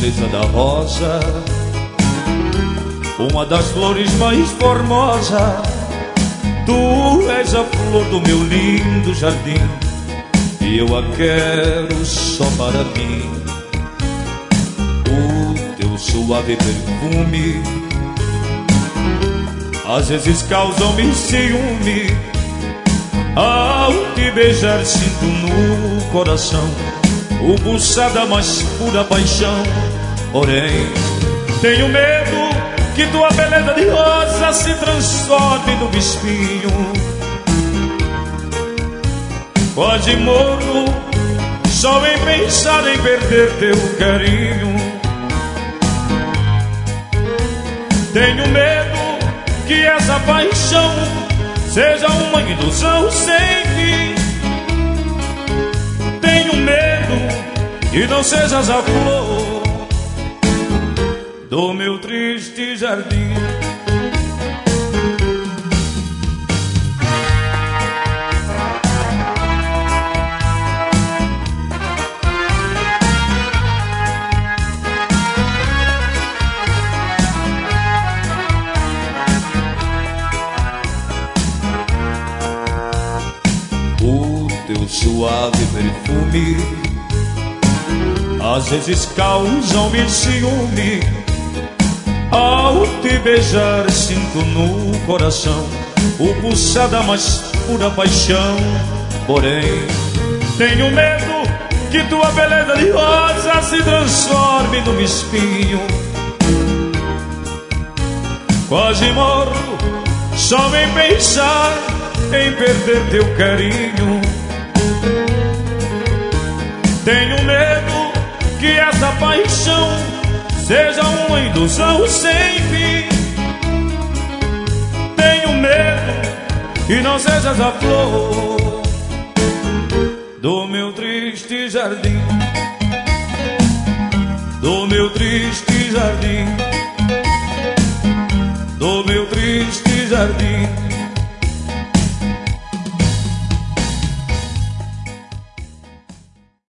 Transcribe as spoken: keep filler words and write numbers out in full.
beleza da rosa, uma das flores mais formosas. Tu és a flor do meu lindo jardim, e eu a quero só para mim. O teu suave perfume às vezes causa-me ciúme. Ao te beijar sinto no coração o pulsar da mais pura paixão. Porém, tenho medo que tua beleza de rosa se transforme num espinho. Quase morro só em pensar em perder teu carinho. Tenho medo que essa paixão seja uma ilusão sem fim. Tenho medo que não sejas a flor do meu triste jardim. O teu suave perfume às vezes causa-me ciúme. Ao te beijar sinto no coração o pulsar da mais pura paixão. Porém, tenho medo que tua beleza de rosa se transforme num espinho. Quase morro só em pensar em perder teu carinho. Tenho medo que essa paixão seja uma ilusão sem fim. Tenho medo que não sejas a flor do meu triste jardim, do meu triste jardim.